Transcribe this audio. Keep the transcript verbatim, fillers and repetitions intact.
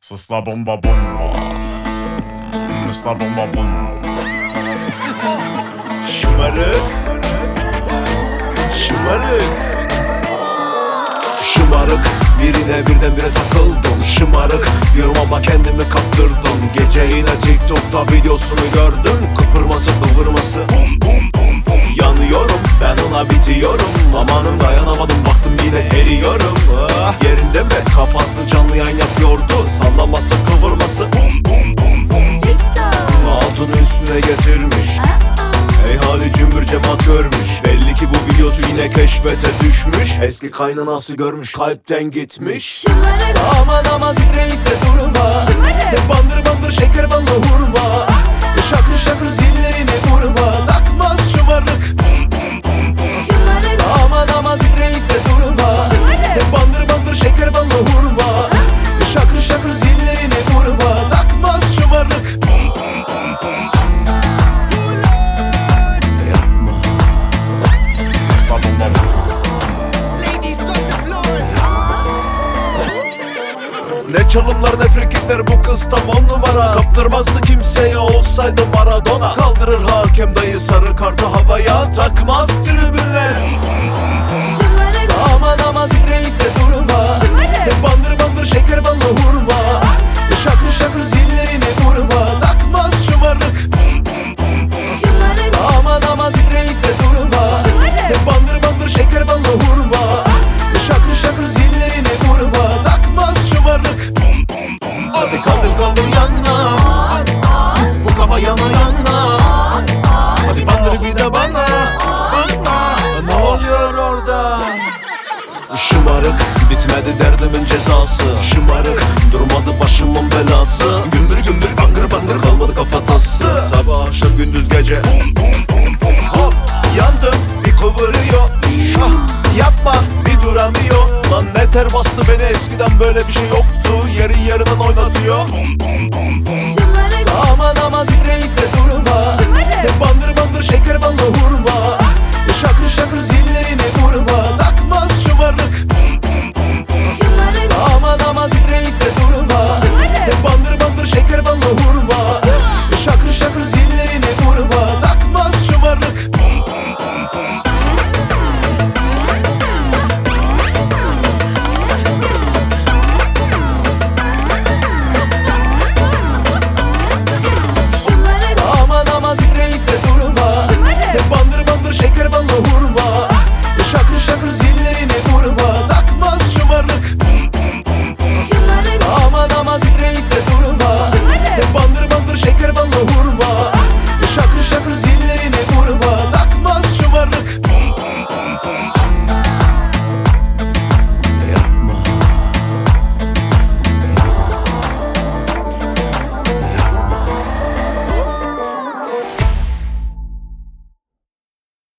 Sısla bomba bomba, Sısla bomba bomba. Şımarık, şımarık, şımarık. Birine birdenbire takıldım. Şımarık diyorum ama kendimi kaptırdım. Gece yine TikTok'ta videosunu gördüm. Kıpırması kıvırması bum bum bum bum. Yanıyorum ben ona bitiyorum. Amanım dayanamadım baktım yine eriyorum. Ah, yerinde mi? Kafası canlı yayın yapıyordu. Sallaması kıvırması bum bum bum bum. Altını üstüne getirmiş. Hey hali cümbür cemaat görmüş. Belli ki bu videosu yine keşfete düşmüş. Eski kaynanası görmüş, kalpten gitmiş. Şımarık, Aman aman titreyip de durma. Şımarık. Bandır bandır şeker bandı hurma. Şakır şakır zillerini vurma. Takmaz şımarık. şımarık, Aman aman titreyip de durma. Şımarık. Bandır bandır şeker bandı hurma. Şakır şakır zillerini vurma. Takmaz şımarık. Sısla bomba bomba. Ne çalımlar ne frikikler, bu kız tam on numara. Kaptırmazdı kimseye olsaydı Maradona. Kaldırır hakem dayı sarı kartı havaya. Takmaz tribünler. şımarık, Aman aman titreyip de durma. Şımarık. Bandır bandır şeker bandı hurma. Şakır şakır zillerini vurma. Takmaz şımarık. şımarık, Aman aman titreyip de durma. Şımarık. Bandır bandır şeker bandı hurma. Şakır şakır zillerini vurma. Takmaz şımarık. Hadi kaldır kaldır yana. Bu kafa yana yana. Hadi bandır bir de bana. Ne oluyor orada? Şımarık bitmedi derdimin cezası. Şımarık durmadı başımın belası. Gümbür gümbür bangır bangır kalmadı kafatası. Sabah akşam gündüz gece hop yandım bir kıvırıyor. Ah, yapma bir duramıyor. Lan ne ter bastı beni, eskiden böyle bir şey yoktu. Yeri yerinden oynatıyor. şımarık, Aman aman titreyip de durma. Şımarık. Bandır bandır şeker bandı hurma. Şakır şakır zillerini vurma. Takmaz şımarık.